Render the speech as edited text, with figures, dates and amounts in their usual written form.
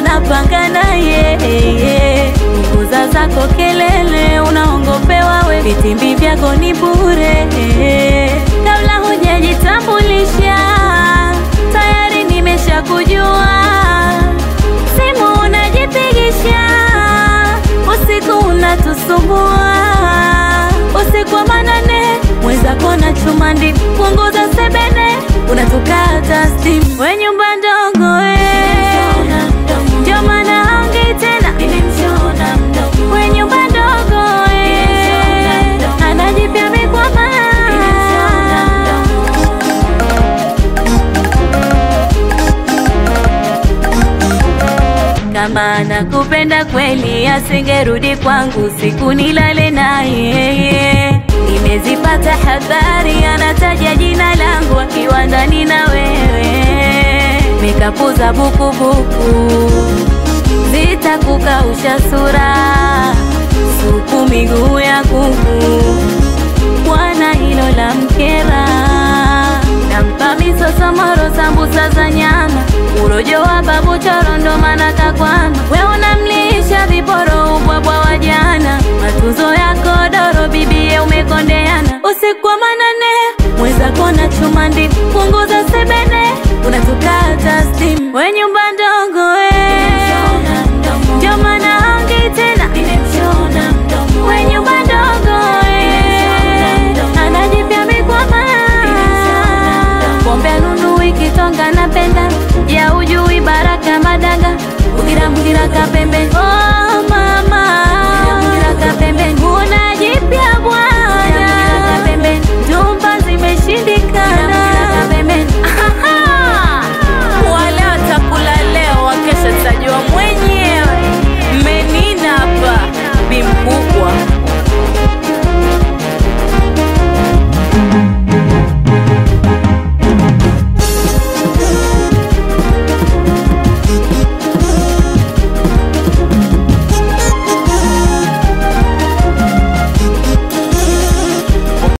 napanga naye. Punguza zako kelele, unaongopewa we, vitimbi vyako ni bure. Kabla hujajitambulisha tayari nimesha kujua. Simu unajipigisha, usiku unatusumbua. Usiku wa manane, mwenzako na chumandi. Punguza sebene, unatukata steam. We nyumba ndogo we, ndio maana haongei tena. We nyumba ndogo we, anajipya mikwama. Kama nakupenda kweli asingerudi kwangu siku nilale naye. Nimezipata habari anataja jina langu akiwa ndani na wewe. Nikapuza bukubuku zitakukausha sura, supu miguu ya kuku, bwana hilo la mkera. Nampa misoso moro sambusa za nyama, urojo wa babu choro ndo maana kakwama. We unamlisha viporo ubwabwa wa jana, matunzo yako doro bibie umekondeana. Usiku wa manane, mwenzako na chumandi. Punguza sebene, unatukata steam. We nyumba ndogo we, ndio maana haongei tena. We nyumba ndogo we, anajipya mikwama. Pombe nunui kitonga napenda, ya ujui baraka madanga, mugira mugira kapembe. Oh